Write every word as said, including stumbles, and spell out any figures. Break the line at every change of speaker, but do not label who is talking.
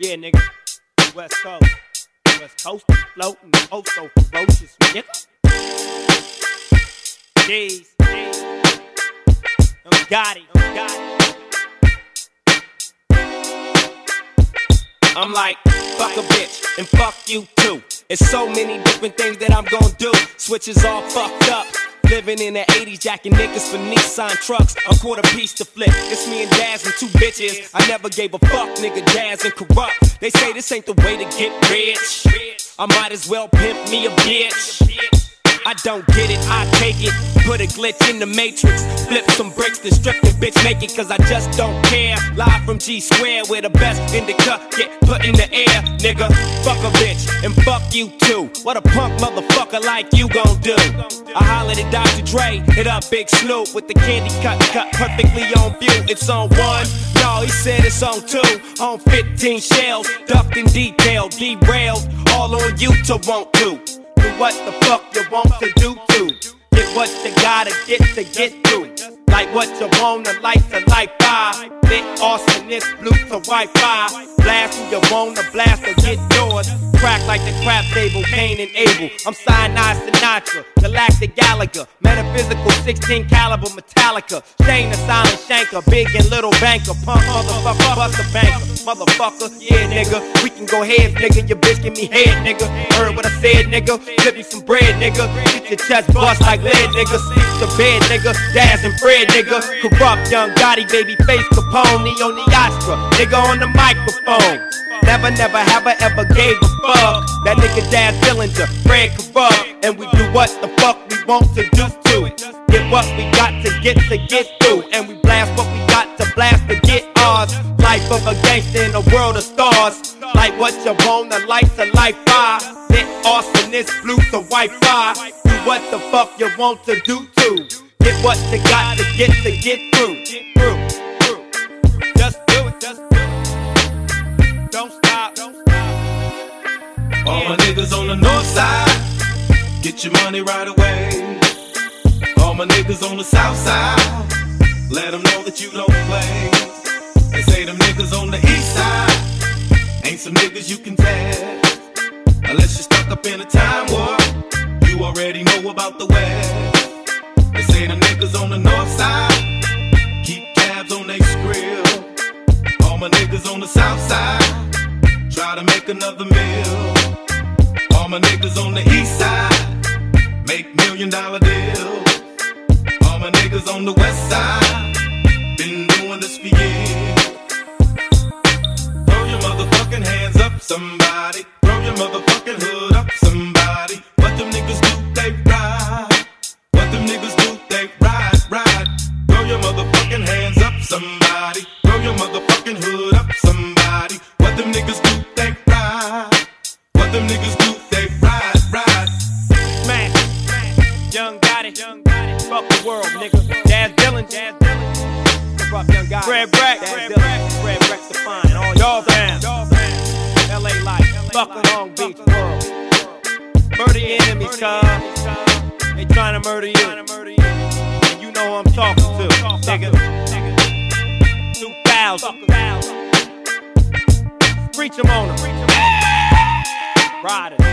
Yeah, nigga. West Coast. West Coast is floating. Oh, so ferocious, nigga. Jeez. Jeez. Don't got it. Don't got it. I'm like, fuck a bitch and fuck you too. It's so many different things that I'm gon' do. Switches all fucked up. Living in the eighties, jacking niggas for Nissan trucks. A quarter piece to flip. It's me and Daz and two bitches. I never gave a fuck, nigga. Daz and corrupt. They say this ain't the way to get rich. I might as well pimp me a bitch. I don't get it, I take it. Put a glitch in the matrix. Flip some bricks, then strip the bitch naked. Cause I just don't care. Live from G Square, where the best indica get put in the air. Nigga, fuck a bitch and fuck you too. What a punk motherfucker like you gon' do? I hollered at Doctor Dre, hit up Big Snoop with the candy cut, cut perfectly on view. It's on one, no, he said it's on two. On fifteen shells, ducked in detail, derailed. All on you to want to. Do what the fuck you want to do to. Get what you gotta get to get through. Like what you wanna, like to like five. Lit arsonist, blue to Wi-Fi. Blast who you wanna blast or get yours. Crack like the crap table, Cain and Abel. I'm Cyanide Sinatra, Galactic Gallagher. Metaphysical sixteen caliber Metallica. Shane the silent shanker, big and little banker. Punk motherfucker, bust a banker. Motherfucker, yeah nigga. We can go head nigga, your bitch give me head nigga. Heard what I said nigga, flip you some bread nigga. Get your chest bust like lead nigga. Sleep to bed nigga, Daz and Fred nigga. Corrupt young Gotti, baby face Capone. Neo Neostra, nigga on the microphone. Never, never have I ever gave a fuck. That nigga Daz Dillinger, Fred Corrupt. And we do what the fuck we want to do to. Get what we got to get to get through. And we blast what we got to blast to get ours. Life of a gangster in a world of stars. Like what you wanna, like to life fire. Lit arsonist, blue to Wi-Fi. Do what the fuck you want to do to. Get what you got to get to get through. Get through. Just do it, just do it. Don't stop, don't stop.
All my niggas on the north side, get your money right away. All my niggas on the south side, let them know that you don't play. They say them niggas on the east side, ain't some niggas you can test. Unless you're stuck up in a time warp, you already know about the west. They say them niggas on the north side, keep tabs on they skrill. All my niggas on the south side, try to make another meal. All my niggas on the east side, make million dollar deals. All my niggas on the west side, been doing this for years. Throw your motherfucking hands up, somebody. Throw your motherfucking hood up, somebody. What them niggas do, they ride. What them niggas do, they ride, ride. Throw your motherfucking hands up, somebody. Throw your motherfucking hood up, somebody. What them niggas do, they ride. What them niggas do, they ride, ride.
Man, young Gotti, young Gotti. Fuck the world, nigga. Daz Dillinger, Daz Dillinger. Corrupt young Gotti. Fred Breck, Fred Breck, Fred Breck the fine. All y'all down. L A life, fuck Long Beach world. Murder your enemies, cuz. They tryna murder you. And you know who I'm talking to, nigga. two thousand. Preach them on them. Riders.